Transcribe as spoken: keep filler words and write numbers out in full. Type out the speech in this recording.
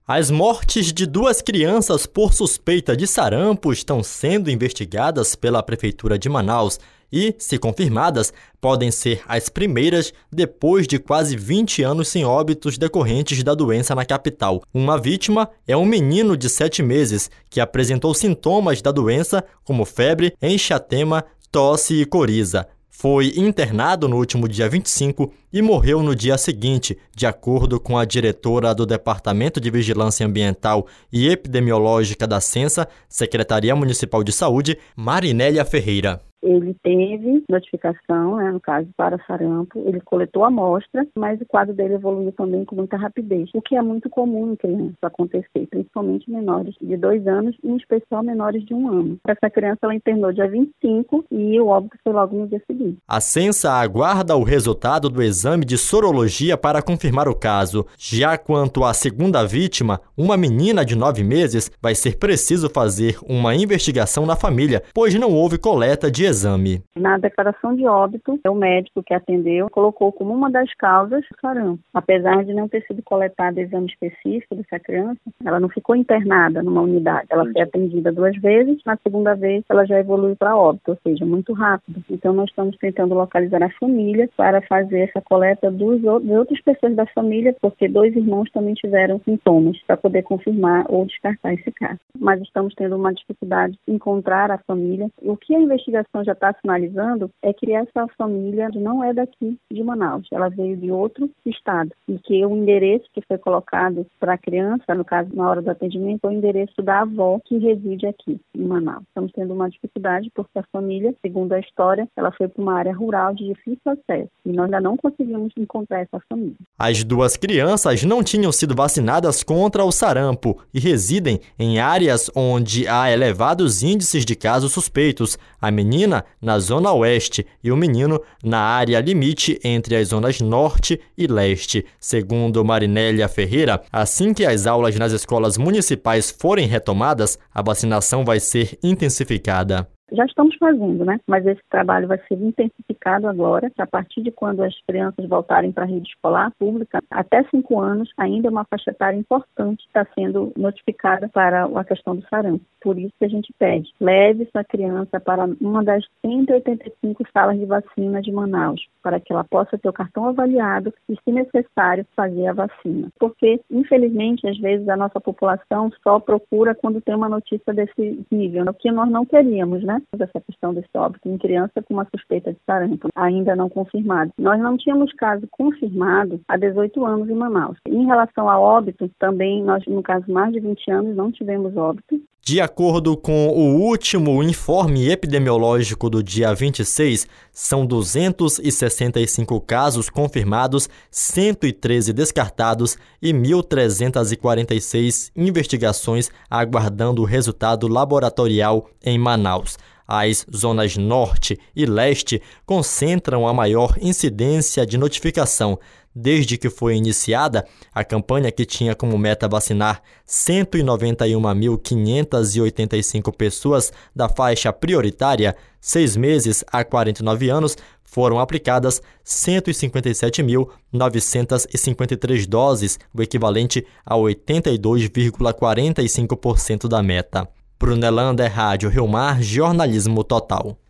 As mortes de duas crianças por suspeita de sarampo estão sendo investigadas pela Prefeitura de Manaus e, se confirmadas, podem ser as primeiras depois de quase vinte anos sem óbitos decorrentes da doença na capital. Uma vítima é um menino de sete meses que apresentou sintomas da doença como febre, enxatema, tosse e coriza. Foi internado no último dia vinte e cinco e morreu no dia seguinte, de acordo com a diretora do Departamento de Vigilância Ambiental e Epidemiológica da Censa, Secretaria Municipal de Saúde, Marinélia Ferreira. Ele teve notificação, né, no caso, para sarampo, ele coletou a amostra, mas o quadro dele evoluiu também com muita rapidez, o que é muito comum em crianças acontecer, principalmente menores de dois anos, em especial menores de um ano. Essa criança ela internou dia vinte e cinco e o óbito foi logo no dia seguinte. A Censa aguarda o resultado do exame de sorologia para confirmar o caso. Já quanto à segunda vítima, uma menina de nove meses, vai ser preciso fazer uma investigação na família, pois não houve coleta de exame. Na declaração de óbito, o médico que atendeu colocou como uma das causas o sarampo. Apesar de não ter sido coletado exame específico dessa criança, ela não ficou internada numa unidade. Ela foi atendida duas vezes, na segunda vez ela já evoluiu para óbito, ou seja, muito rápido. Então nós estamos tentando localizar a família para fazer essa coleta dos, de outras pessoas da família, porque dois irmãos também tiveram sintomas, para poder confirmar ou descartar esse caso. Mas estamos tendo uma dificuldade em encontrar a família. O que a investigação já está sinalizando é que essa família não é daqui de Manaus, ela veio de outro estado e que o endereço que foi colocado para a criança, no caso na hora do atendimento, é o endereço da avó que reside aqui em Manaus. Estamos tendo uma dificuldade porque a família, segundo a história, ela foi para uma área rural de difícil acesso e nós ainda não conseguimos encontrar essa família. As duas crianças não tinham sido vacinadas contra o sarampo e residem em áreas onde há elevados índices de casos suspeitos. A menina na zona oeste e o menino na área limite entre as zonas norte e leste. Segundo Marinélia Ferreira, assim que as aulas nas escolas municipais forem retomadas, a vacinação vai ser intensificada. Já estamos fazendo, né? Mas esse trabalho vai ser intensificado agora, a partir de quando as crianças voltarem para a rede escolar pública, até cinco anos, ainda é uma faixa etária importante que está sendo notificada para a questão do sarampo. Por isso que a gente pede, leve essa criança para uma das cento e oitenta e cinco salas de vacina de Manaus, para que ela possa ter o cartão avaliado e, se necessário, fazer a vacina. Porque, infelizmente, às vezes a nossa população só procura quando tem uma notícia desse nível, o que nós não queríamos, né? Essa questão desse óbito em criança com uma suspeita de sarampo, ainda não confirmado. Nós não tínhamos caso confirmado há dezoito anos em Manaus. Em relação ao óbito, também nós, no caso, mais de vinte anos, não tivemos óbito. De acordo com o último informe epidemiológico do dia vinte e seis, são duzentos e sessenta e cinco casos confirmados, cento e treze descartados e mil trezentas e quarenta e seis investigações aguardando o resultado laboratorial em Manaus. As zonas norte e leste concentram a maior incidência de notificação. Desde que foi iniciada, a campanha, que tinha como meta vacinar cento e noventa e uma mil quinhentas e oitenta e cinco pessoas da faixa prioritária, seis meses a quarenta e nove anos, foram aplicadas cento e cinquenta e sete mil novecentas e cinquenta e três doses, o equivalente a oitenta e dois vírgula quarenta e cinco por cento da meta. Brunelander, Rádio Rio Mar, Jornalismo Total.